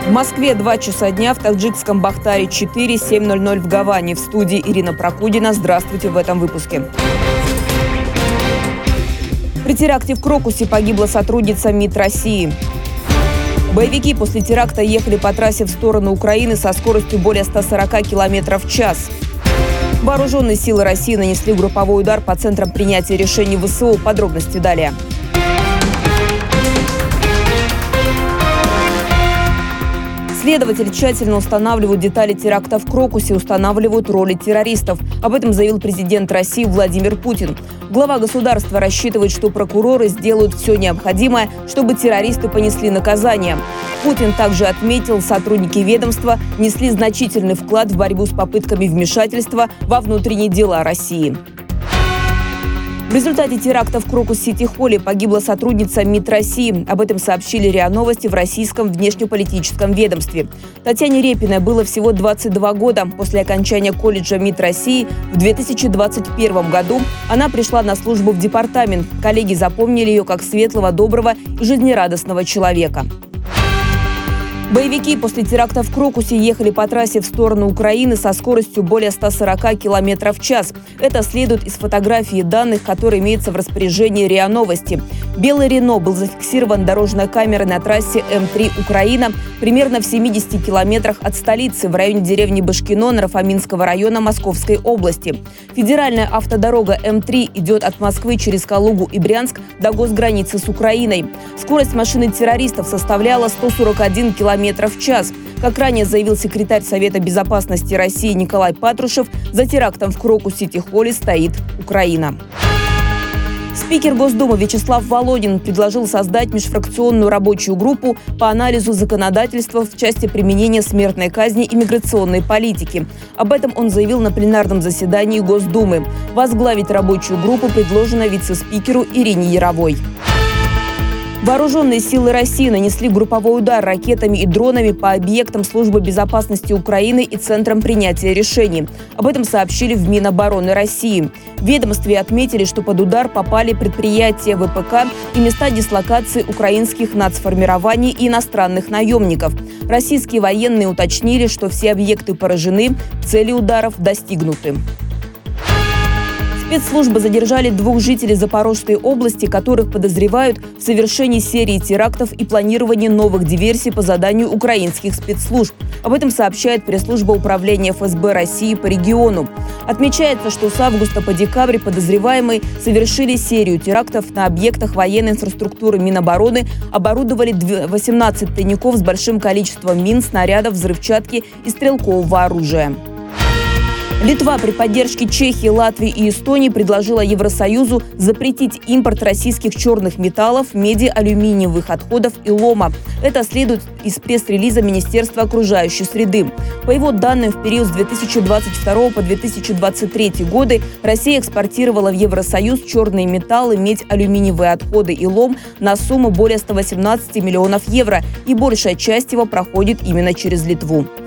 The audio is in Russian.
В Москве 2 часа дня, в таджикском Бахтаре 4, 7:00 в Гаване. В студии Ирина Прокудина. Здравствуйте в этом выпуске. При теракте в Крокусе погибла сотрудница МИД России. Боевики после теракта ехали по трассе в сторону Украины со скоростью более 140 км в час. Вооруженные силы России нанесли групповой удар по центрам принятия решений ВСУ. Подробности далее. Следователи тщательно устанавливают детали теракта в Крокусе, устанавливают роли террористов. Об этом заявил президент России Владимир Путин. Глава государства рассчитывает, что прокуроры сделают все необходимое, чтобы террористы понесли наказание. Путин также отметил, сотрудники ведомства внесли значительный вклад в борьбу с попытками вмешательства во внутренние дела России. В результате теракта в Крокус-Сити-Холле погибла сотрудница МИД России. Об этом сообщили РИА Новости в российском внешнеполитическом ведомстве. Татьяне Репиной было всего 22 года. После окончания колледжа МИД России в 2021 году она пришла на службу в департамент. Коллеги запомнили ее как светлого, доброго и жизнерадостного человека. Боевики после теракта в Крокусе ехали по трассе в сторону Украины со скоростью более 140 км в час. Это следует из фотографий и данных, которые имеются в распоряжении РИА Новости. Белый Рено был зафиксирован дорожной камерой на трассе М3 Украина примерно в 70 километрах от столицы в районе деревни Башкино Нарафаминского района Московской области. Федеральная автодорога М3 идет от Москвы через Калугу и Брянск до госграницы с Украиной. Скорость машины террористов составляла 141 км в час. Как ранее заявил секретарь Совета безопасности России Николай Патрушев, за терактом в Крокус-Сити-Холле стоит Украина. Спикер Госдумы Вячеслав Володин предложил создать межфракционную рабочую группу по анализу законодательства в части применения смертной казни и миграционной политики. Об этом он заявил на пленарном заседании Госдумы. Возглавить рабочую группу предложено вице-спикеру Ирине Яровой. Вооруженные силы России нанесли групповой удар ракетами и дронами по объектам Службы безопасности Украины и Центрам принятия решений. Об этом сообщили в Минобороны России. В ведомстве отметили, что под удар попали предприятия ВПК и места дислокации украинских нацформирований и иностранных наемников. Российские военные уточнили, что все объекты поражены, цели ударов достигнуты. Спецслужбы задержали 2 жителей Запорожской области, которых подозревают в совершении серии терактов и планировании новых диверсий по заданию украинских спецслужб. Об этом сообщает пресс-служба Управления ФСБ России по региону. Отмечается, что с августа по декабрь подозреваемые совершили серию терактов на объектах военной инфраструктуры Минобороны, оборудовали 18 тайников с большим количеством мин, снарядов, взрывчатки и стрелкового оружия. Литва при поддержке Чехии, Латвии и Эстонии предложила Евросоюзу запретить импорт российских черных металлов, меди, алюминиевых отходов и лома. Это следует из пресс-релиза Министерства окружающей среды. По его данным, в период с 2022 по 2023 годы Россия экспортировала в Евросоюз черные металлы, медь, алюминиевые отходы и лом на сумму более 118 миллионов евро, и большая часть его проходит именно через Литву.